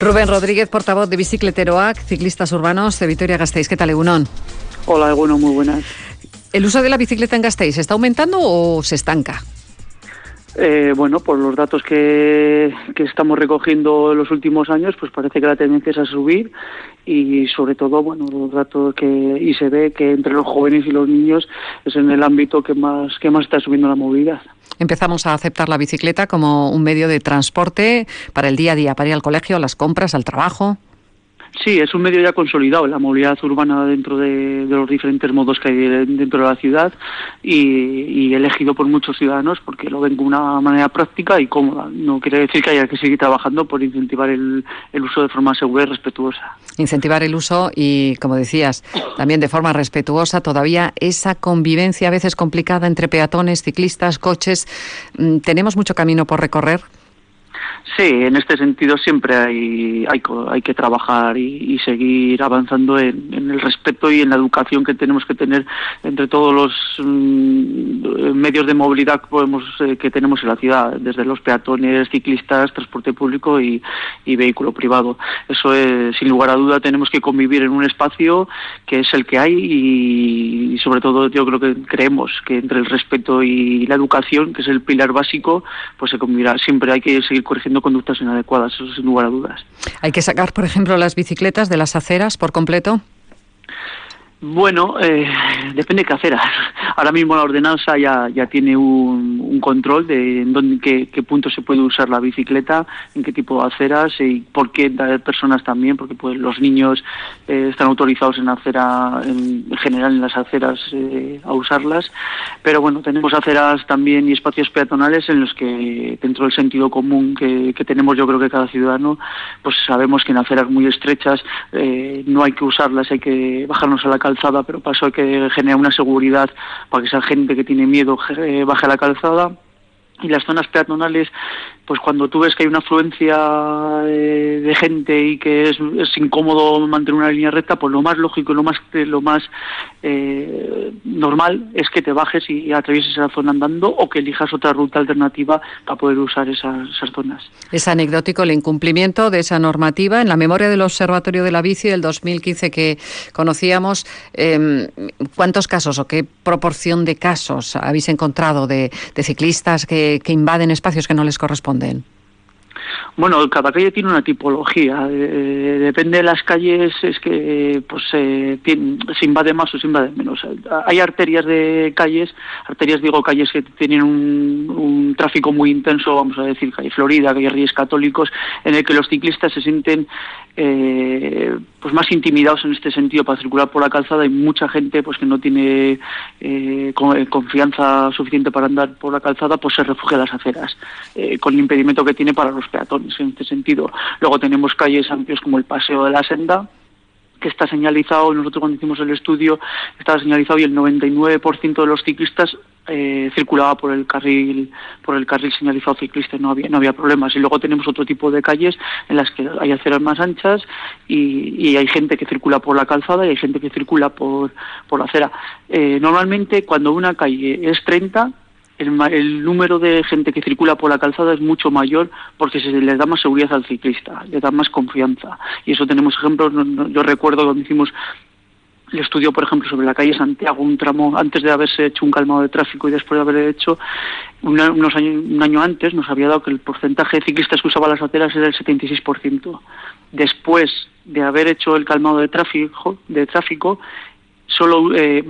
Rubén Rodríguez, portavoz de Bicicleteroak, ciclistas urbanos de Vitoria-Gasteiz. ¿Qué tal, Egunon? Hola, Egunon, muy buenas. ¿El uso de la bicicleta en Gasteiz está aumentando o se estanca? Bueno, por los datos que estamos recogiendo en los últimos años, pues parece que la tendencia es a subir y sobre todo, bueno, los datos y se ve que entre los jóvenes y los niños es en el ámbito que más está subiendo la movilidad. Empezamos a aceptar la bicicleta como un medio de transporte para el día a día, para ir al colegio, a las compras, al trabajo. Sí, es un medio ya consolidado en la movilidad urbana dentro de los diferentes modos que hay dentro de la ciudad y elegido por muchos ciudadanos porque lo ven de una manera práctica y cómoda. No quiere decir que haya que seguir trabajando por incentivar el uso de forma segura y respetuosa. Incentivar el uso y, como decías, también de forma respetuosa, todavía esa convivencia a veces complicada entre peatones, ciclistas, coches. ¿Tenemos mucho camino por recorrer? Sí, en este sentido siempre hay que trabajar y seguir avanzando en el respeto y en la educación que tenemos que tener entre todos los medios de movilidad que tenemos en la ciudad, desde los peatones, ciclistas, transporte público y vehículo privado. Eso es, sin lugar a duda, tenemos que convivir en un espacio que es el que hay y sobre todo yo creo que creemos que entre el respeto y la educación, que es el pilar básico, pues se convivirá. Siempre hay que seguir corrigiendo conductas inadecuadas, eso sin lugar a dudas. ¿Hay que sacar, por ejemplo, las bicicletas de las aceras por completo? Bueno, depende de qué aceras. Ahora mismo la ordenanza ya tiene un control de en qué punto se puede usar la bicicleta, en qué tipo de aceras y por qué personas también, porque pues los niños están autorizados en general en las aceras a usarlas. Pero bueno, tenemos aceras también y espacios peatonales en los que dentro del sentido común que tenemos yo creo que cada ciudadano, pues sabemos que en aceras muy estrechas no hay que usarlas, hay que bajarnos a la calzada, pero para eso hay que generar una seguridad para que esa gente que tiene miedo baje a la calzada. Y las zonas peatonales, pues cuando tú ves que hay una afluencia de gente y que es incómodo mantener una línea recta, pues lo más lógico y lo más normal es que te bajes y atravieses esa zona andando o que elijas otra ruta alternativa para poder usar esas zonas. Es anecdótico el incumplimiento de esa normativa. En la memoria del Observatorio de la Bici del 2015 que conocíamos, ¿cuántos casos o qué proporción de casos habéis encontrado de ciclistas que invaden espacios que no les corresponden? Bueno, cada calle tiene una tipología. Depende de las calles, es que se invade más o se invade menos. Hay arterias calles que tienen un tráfico muy intenso, vamos a decir, calle Florida, calle Reyes Católicos, en el que los ciclistas se sienten pues más intimidados en este sentido para circular por la calzada. Hay mucha gente pues que no tiene confianza suficiente para andar por la calzada, pues se refugia en las aceras, con el impedimento que tiene para los peatones en este sentido. Luego tenemos calles amplias como el Paseo de la Senda, que está señalizado. Nosotros cuando hicimos el estudio estaba señalizado y el 99% de los ciclistas circulaba por el carril señalizado ciclista, no había problemas. Y luego tenemos otro tipo de calles en las que hay aceras más anchas y hay gente que circula por la calzada y hay gente que circula por la acera. Normalmente cuando una calle es 30, el número de gente que circula por la calzada es mucho mayor porque se les da más seguridad al ciclista, le da más confianza. Y eso tenemos ejemplos. Yo recuerdo cuando hicimos el estudio, por ejemplo, sobre la calle Santiago, un tramo antes de haberse hecho un calmado de tráfico y después de haber hecho un año antes, nos había dado que el porcentaje de ciclistas que usaban las aceras era el 76%. Después de haber hecho el calmado de tráfico, solo el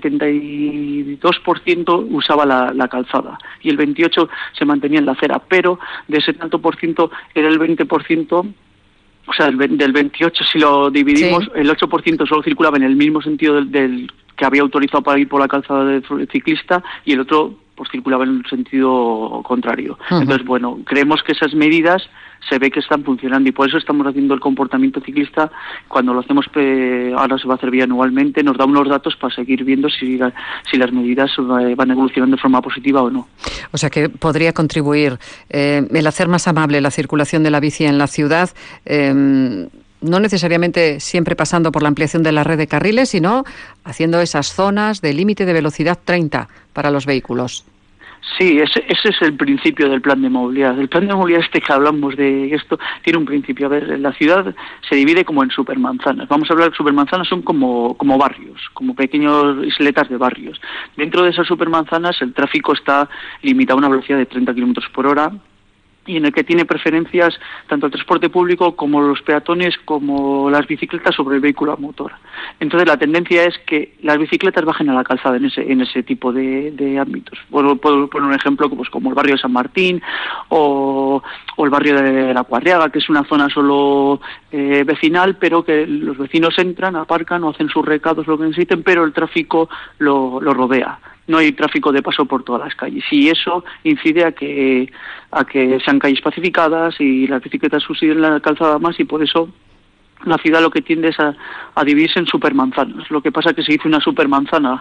72% usaba la calzada y el 28% se mantenía en la acera, pero de ese tanto por ciento era el 20%, o sea, del 28 si lo dividimos, sí. El 8% solo circulaba en el mismo sentido del que había autorizado para ir por la calzada del ciclista y el otro pues circulaba en el sentido contrario. Uh-huh. Entonces, bueno, creemos que esas medidas se ve que están funcionando y por eso estamos haciendo el comportamiento ciclista. Cuando lo hacemos, ahora se va a hacer bianualmente, nos da unos datos para seguir viendo si las medidas van evolucionando de forma positiva o no. O sea que podría contribuir el hacer más amable la circulación de la bici en la ciudad, no necesariamente siempre pasando por la ampliación de la red de carriles, sino haciendo esas zonas de límite de velocidad 30 para los vehículos. Sí, ese es el principio del plan de movilidad. El plan de movilidad que hablamos de esto tiene un principio. A ver, la ciudad se divide como en supermanzanas. Vamos a hablar de supermanzanas, son como barrios, como pequeños isletas de barrios. Dentro de esas supermanzanas el tráfico está limitado a una velocidad de 30 kilómetros por hora, y en el que tiene preferencias tanto el transporte público como los peatones como las bicicletas sobre el vehículo a motor. Entonces la tendencia es que las bicicletas bajen a la calzada en ese tipo de ámbitos. Puedo poner un ejemplo pues, como el barrio de San Martín o el barrio de La Cuarriaga, que es una zona solo vecinal, pero que los vecinos entran, aparcan o hacen sus recados, lo que necesiten, pero el tráfico lo rodea. No hay tráfico de paso por todas las calles, y eso incide a que sean calles pacificadas y las bicicletas subsiden la calzada más, y por eso la ciudad lo que tiende es a dividirse en supermanzanas. Lo que pasa es que se hizo una supermanzana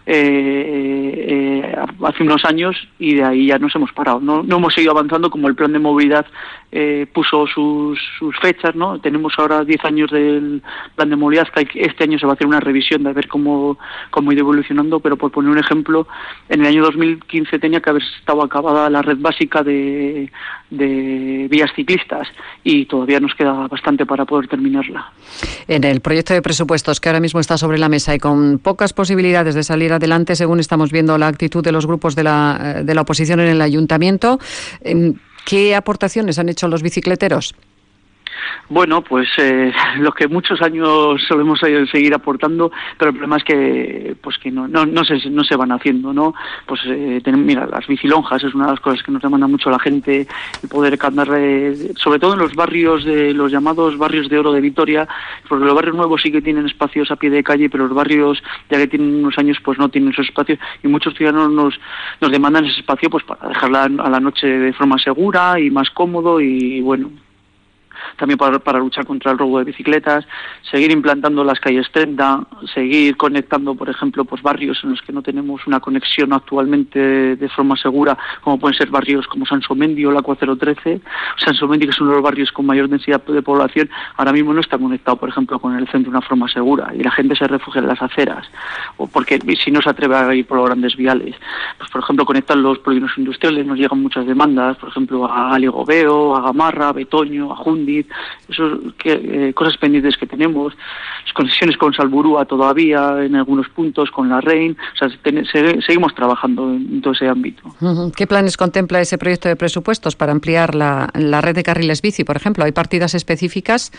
hace unos años, y de ahí ya nos hemos parado. No hemos seguido avanzando como el plan de movilidad puso sus fechas, ¿no? Tenemos ahora 10 años del plan de movilidad, que este año se va a hacer una revisión de ver cómo ha ido evolucionando, pero por poner un ejemplo, en el año 2015 tenía que haber estado acabada la red básica de vías ciclistas, y todavía nos queda bastante para poder terminarla. En el proyecto de presupuestos que ahora mismo está sobre la mesa y con pocas posibilidades de salir adelante, según estamos viendo la actitud de los grupos de la oposición en el ayuntamiento, ¿qué aportaciones han hecho los bicicleteros? Bueno, pues lo que muchos años solemos seguir aportando, pero el problema es que no se van haciendo, ¿no? Pues mira, las bicilonjas es una de las cosas que nos demanda mucho la gente, el poder andar, sobre todo en los barrios de los llamados barrios de oro de Vitoria, porque los barrios nuevos sí que tienen espacios a pie de calle, pero los barrios ya que tienen unos años pues no tienen esos espacios, y muchos ciudadanos nos demandan ese espacio pues para dejarla a la noche de forma segura y más cómodo, y bueno, también para luchar contra el robo de bicicletas, seguir implantando las calles 30, seguir conectando, por ejemplo, pues barrios en los que no tenemos una conexión actualmente de forma segura, como pueden ser barrios como Sansomendi o la 413. Sansomendi, que es uno de los barrios con mayor densidad de población, ahora mismo no está conectado, por ejemplo, con el centro de una forma segura, y la gente se refugia en las aceras, o porque si no se atreve a ir por los grandes viales. Pues, por ejemplo, conectan los polígonos industriales, nos llegan muchas demandas, por ejemplo, a Aligobeo, a Gamarra, a Betoño, a Jundiz, cosas pendientes que tenemos, las conexiones con Salburúa todavía en algunos puntos, con la Rein, o sea, seguimos trabajando en todo ese ámbito. ¿Qué planes contempla ese proyecto de presupuestos para ampliar la red de carriles bici, por ejemplo? ¿Hay partidas específicas?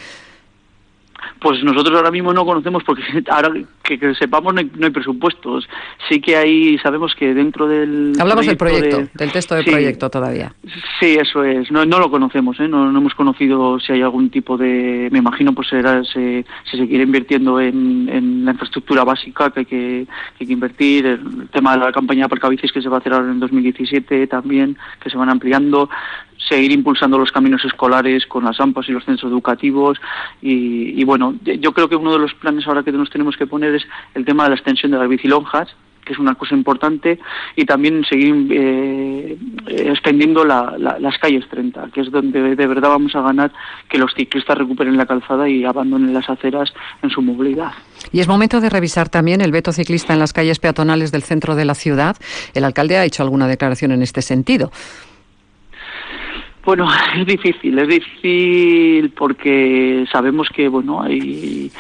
Pues nosotros ahora mismo no conocemos, porque ahora que sepamos no hay presupuestos. Sí que sabemos que dentro del... Hablamos del proyecto, del texto del proyecto todavía. Sí, eso es. No lo conocemos, no hemos conocido si hay algún tipo de... Me imagino pues se seguirá invirtiendo en la infraestructura básica que hay que invertir, el tema de la campaña de aparcabicis que se va a hacer ahora en 2017 también, que se van ampliando, seguir impulsando los caminos escolares con las AMPAs y los centros educativos, y bueno, yo creo que uno de los planes ahora que nos tenemos que poner es el tema de la extensión de las bicilonjas, que es una cosa importante, y también seguir extendiendo las calles 30, que es donde de verdad vamos a ganar que los ciclistas recuperen la calzada y abandonen las aceras en su movilidad. Y es momento de revisar también el veto ciclista en las calles peatonales del centro de la ciudad. El alcalde ha hecho alguna declaración en este sentido. Bueno, es difícil porque sabemos que bueno hay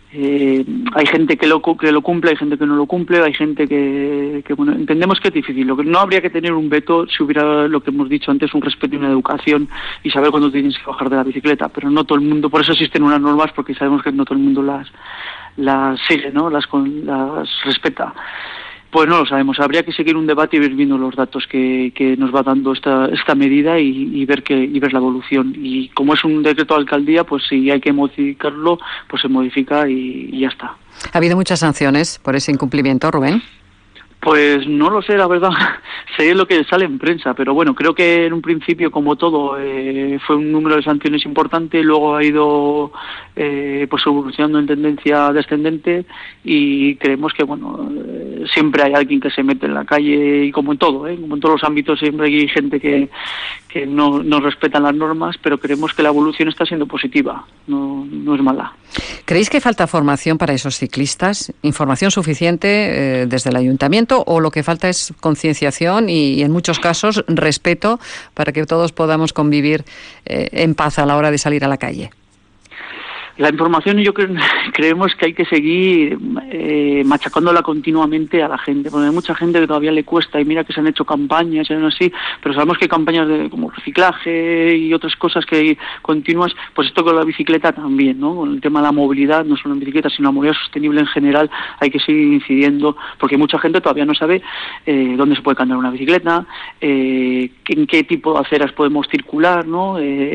gente que lo cumple, hay gente que no lo cumple, hay gente que bueno, entendemos que es difícil. Lo que no habría que tener un veto si hubiera, lo que hemos dicho antes, un respeto y una educación, y saber cuándo tienes que bajar de la bicicleta, pero no todo el mundo, por eso existen unas normas, porque sabemos que no todo el mundo las sigue, ¿no? Las respeta. Pues no lo sabemos, habría que seguir un debate y ir viendo los datos que nos va dando esta medida y ver la evolución. Y como es un decreto de alcaldía, pues si hay que modificarlo, pues se modifica y ya está. ¿Ha habido muchas sanciones por ese incumplimiento, Rubén? Pues no lo sé, la verdad, sé lo que sale en prensa, pero bueno, creo que en un principio, como todo, fue un número de sanciones importante, luego ha ido pues evolucionando en tendencia descendente, y creemos que bueno, siempre hay alguien que se mete en la calle, y como en todo, como en todos los ámbitos, siempre hay gente que que no respetan las normas, pero creemos que la evolución está siendo positiva, no es mala. ¿Creéis que falta formación para esos ciclistas? ¿Información suficiente desde el ayuntamiento o lo que falta es concienciación y en muchos casos respeto para que todos podamos convivir en paz a la hora de salir a la calle? La información creemos que hay que seguir machacándola continuamente a la gente, porque hay mucha gente que todavía le cuesta, y mira que se han hecho campañas y así, pero sabemos que campañas como reciclaje y otras cosas que hay continuas, pues esto con la bicicleta también, ¿no? Con el tema de la movilidad, no solo en bicicleta, sino la movilidad sostenible en general, hay que seguir incidiendo, porque mucha gente todavía no sabe dónde se puede andar una bicicleta, en qué tipo de aceras podemos circular, ¿no?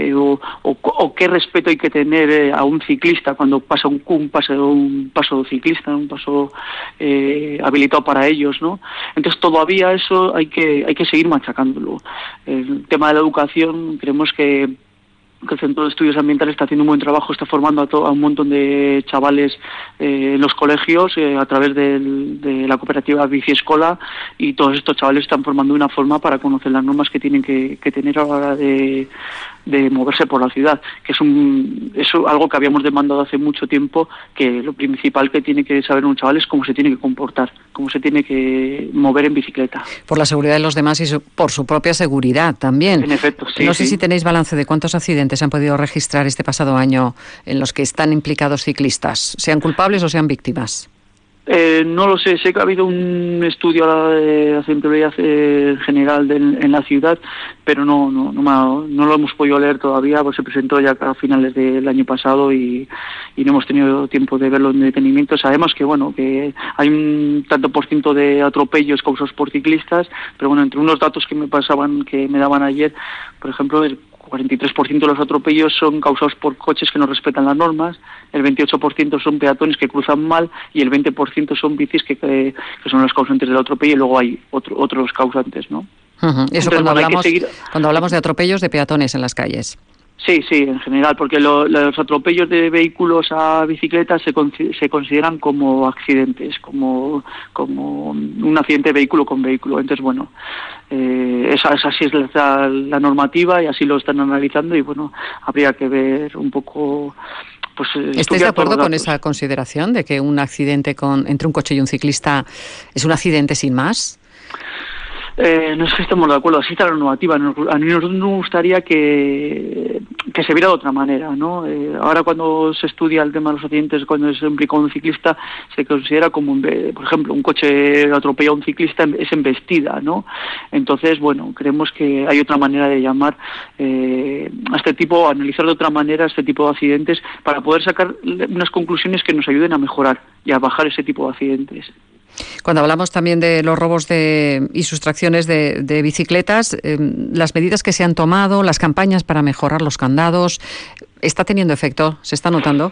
O qué respeto hay que tener a un ciclista cuando pasa un paso ciclista, un paso habilitado para ellos, ¿no? Entonces todavía eso hay que seguir machacándolo. El tema de la educación, creemos que el Centro de Estudios Ambientales está haciendo un buen trabajo, está formando a un montón de chavales en los colegios a través de la cooperativa Biciescola, y todos estos chavales están formando de una forma para conocer las normas que tienen que tener a la hora de moverse por la ciudad, que es algo que habíamos demandado hace mucho tiempo, que lo principal que tiene que saber un chaval es cómo se tiene que comportar, cómo se tiene que mover en bicicleta. Por la seguridad de los demás y por su propia seguridad también. En efecto, sí. No sé si tenéis balance de cuántos accidentes han podido registrar este pasado año en los que están implicados ciclistas, sean culpables o sean víctimas. No lo sé que ha habido un estudio de accidentabilidad general en la ciudad, pero no lo hemos podido leer todavía, pues se presentó ya a finales del año pasado y no hemos tenido tiempo de verlo en detenimiento. Sabemos que hay un tanto por ciento de atropellos causados por ciclistas, pero bueno, entre unos datos que me daban ayer, por ejemplo, el 43% de los atropellos son causados por coches que no respetan las normas, el 28% son peatones que cruzan mal y el 20% son bicis que son los causantes del atropello, y luego hay otros causantes, ¿no? Uh-huh. Eso entonces, cuando hablamos de atropellos de peatones en las calles. Sí, en general, porque los atropellos de vehículos a bicicletas se consideran como accidentes, como un accidente de vehículo con vehículo. Entonces, bueno, así es la normativa y así lo están analizando, y bueno, habría que ver un poco. Pues, ¿estáis de acuerdo con esa consideración de que un accidente entre un coche y un ciclista es un accidente sin más? No es que estemos de acuerdo, así está la normativa. A nosotros nos gustaría que se viera de otra manera, ¿no? Ahora cuando se estudia el tema de los accidentes, cuando se implica un ciclista, se considera como, por ejemplo, un coche atropella a un ciclista, es embestida, ¿no? Entonces, bueno, creemos que hay otra manera de llamar a este tipo, analizar de otra manera este tipo de accidentes para poder sacar unas conclusiones que nos ayuden a mejorar y a bajar ese tipo de accidentes. Cuando hablamos también de los robos y sustracciones de bicicletas, las medidas que se han tomado, las campañas para mejorar los candados, ¿está teniendo efecto? ¿Se está notando?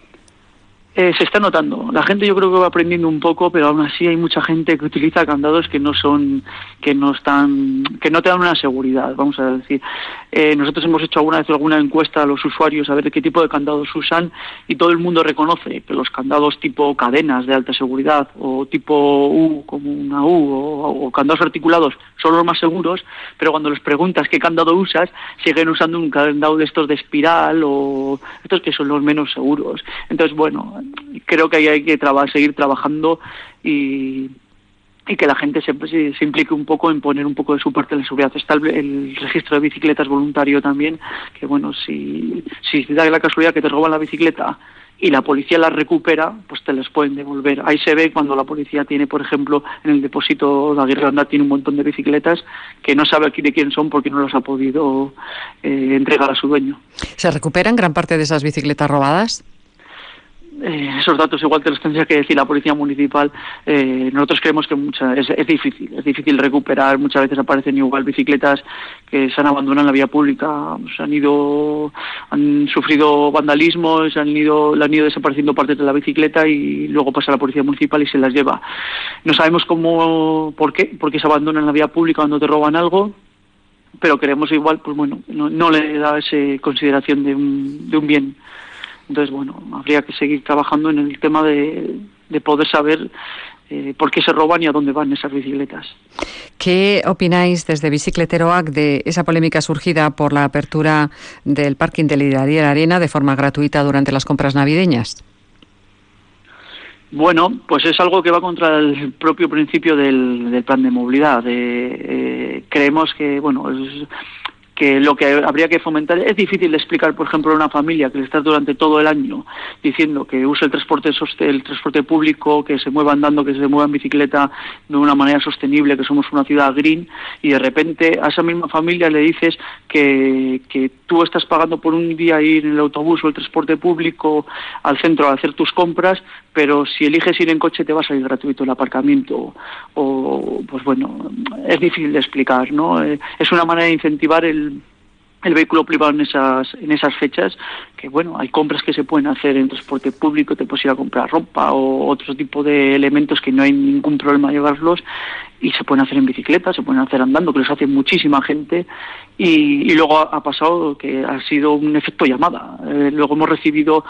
Se está notando. La gente yo creo que va aprendiendo un poco, pero aún así hay mucha gente que utiliza candados que no te dan una seguridad, vamos a decir. Nosotros hemos hecho alguna vez alguna encuesta a los usuarios a ver qué tipo de candados usan, y todo el mundo reconoce que los candados tipo cadenas de alta seguridad o tipo U, como una U, o candados articulados son los más seguros, pero cuando les preguntas qué candado usas, siguen usando un candado de estos de espiral o estos que son los menos seguros. Entonces, bueno, creo que ahí hay que seguir trabajando y que la gente se implique un poco en poner un poco de su parte en la seguridad. Está el registro de bicicletas voluntario también, que bueno, si te da la casualidad que te roban la bicicleta y la policía la recupera, pues te las pueden devolver. Ahí se ve cuando la policía tiene, por ejemplo, en el depósito de Aguirre Gandá tiene un montón de bicicletas que no sabe aquí de quién son porque no las ha podido entregar a su dueño. ¿Se recuperan gran parte de esas bicicletas robadas? Esos datos igual te los tendría que decir la policía municipal. Nosotros creemos que es difícil recuperar. Muchas veces aparecen igual bicicletas que se han abandonado en la vía pública, han sufrido vandalismo, le han ido desapareciendo partes de la bicicleta y luego pasa la policía municipal y se las lleva. No sabemos por qué se abandonan en la vía pública cuando te roban algo, pero creemos igual, pues bueno, no le da esa consideración de un bien. Entonces, bueno, habría que seguir trabajando en el tema de poder saber por qué se roban y a dónde van esas bicicletas. ¿Qué opináis desde Bicicleteroac de esa polémica surgida por la apertura del parking de Liderar Arena de forma gratuita durante las compras navideñas? Bueno, pues es algo que va contra el propio principio del plan de movilidad. Creemos que, que lo que habría que fomentar es difícil de explicar, por ejemplo, a una familia que le estás durante todo el año diciendo que use el transporte público, que se mueva andando, que se mueva en bicicleta de una manera sostenible, que somos una ciudad green, y de repente a esa misma familia le dices que tú estás pagando por un día ir en el autobús o el transporte público al centro a hacer tus compras, pero si eliges ir en coche te va a salir gratuito el aparcamiento, es difícil de explicar, ¿no? Es una manera de incentivar el vehículo privado en esas fechas, que hay compras que se pueden hacer en transporte público, te puedes ir a comprar ropa o otro tipo de elementos que no hay ningún problema llevarlos, y se pueden hacer en bicicleta, se pueden hacer andando, que los hace muchísima gente, y luego ha pasado que ha sido un efecto llamada. Luego hemos recibido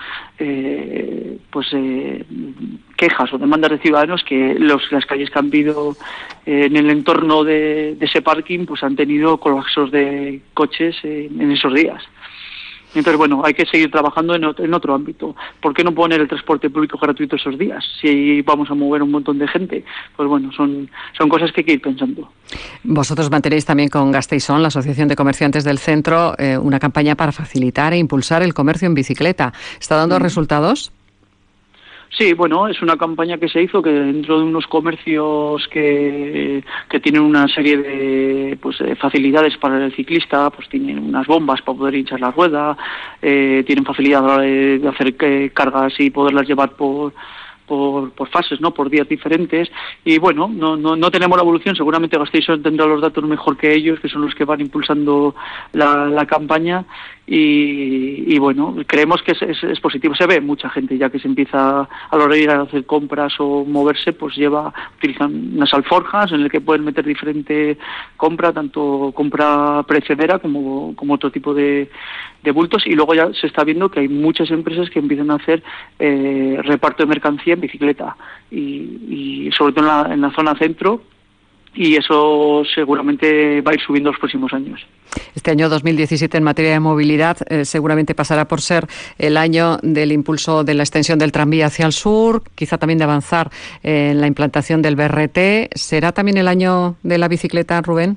quejas o demandas de ciudadanos que las calles que han habido en el entorno de ese parking pues han tenido colapsos de coches en esos días. Entonces, hay que seguir trabajando en otro ámbito. ¿Por qué no poner el transporte público gratuito esos días? Si vamos a mover un montón de gente, pues son cosas que hay que ir pensando. Vosotros mantenéis también con Gasteizón, la Asociación de Comerciantes del Centro, una campaña para facilitar e impulsar el comercio en bicicleta. ¿Está dando resultados? Sí, es una campaña que se hizo que dentro de unos comercios que tienen una serie de facilidades para el ciclista, pues tienen unas bombas para poder hinchar la rueda, tienen facilidad de hacer cargas y poderlas llevar por fases, ¿no? Por días diferentes, y no tenemos la evolución. Seguramente Gasteizón tendrá los datos mejor que ellos, que son los que van impulsando la campaña, y creemos que es positivo. Se ve mucha gente ya que se empieza a la hora de ir a hacer compras o moverse, pues utilizan unas alforjas en el que pueden meter diferente compra, tanto compra precedera como otro tipo de bultos, y luego ya se está viendo que hay muchas empresas que empiezan a hacer reparto de mercancía en bicicleta, y sobre todo en la zona centro, y eso seguramente va a ir subiendo los próximos años. Este año 2017 en materia de movilidad seguramente pasará por ser el año del impulso de la extensión del tranvía hacia el sur, quizá también de avanzar en la implantación del BRT. ¿Será también el año de la bicicleta, Rubén?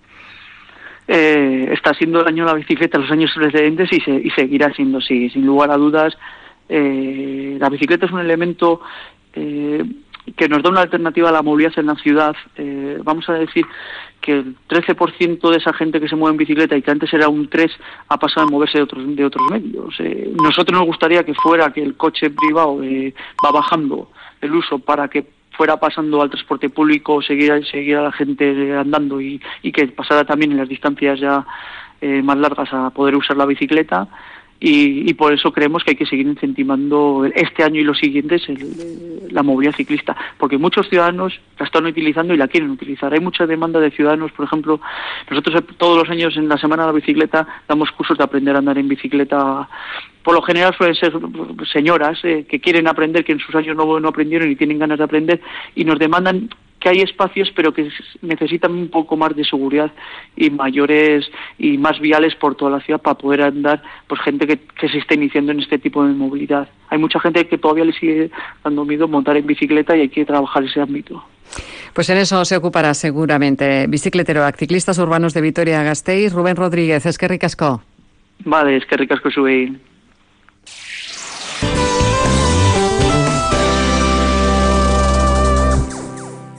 Está siendo el año de la bicicleta en los años precedentes y seguirá siendo así, sin lugar a dudas. La bicicleta es un elemento que nos da una alternativa a la movilidad en la ciudad. Vamos a decir que el 13% de esa gente que se mueve en bicicleta, y que antes era un 3%, ha pasado a moverse de otros medios. Nosotros nos gustaría que el coche privado va bajando el uso para que fuera pasando al transporte público, seguir a la gente andando, y que pasara también en las distancias ya más largas a poder usar la bicicleta. Y por eso creemos que hay que seguir incentivando este año y los siguientes la movilidad ciclista, porque muchos ciudadanos la están utilizando y la quieren utilizar. Hay mucha demanda de ciudadanos. Por ejemplo, nosotros todos los años en la Semana de la Bicicleta damos cursos de aprender a andar en bicicleta. Por lo general suelen ser señoras que quieren aprender, que en sus años no aprendieron y tienen ganas de aprender, y nos demandan que hay espacios, pero que necesitan un poco más de seguridad y mayores y más viales por toda la ciudad para poder andar, pues gente que se está iniciando en este tipo de movilidad. Hay mucha gente que todavía le sigue dando miedo montar en bicicleta, y hay que trabajar ese ámbito. Pues en eso se ocupará seguramente Bicicleteroac, ciclistas urbanos de Vitoria-Gasteiz. Rubén Rodríguez, eskerrik asko. Vale, eskerrik asko zuei.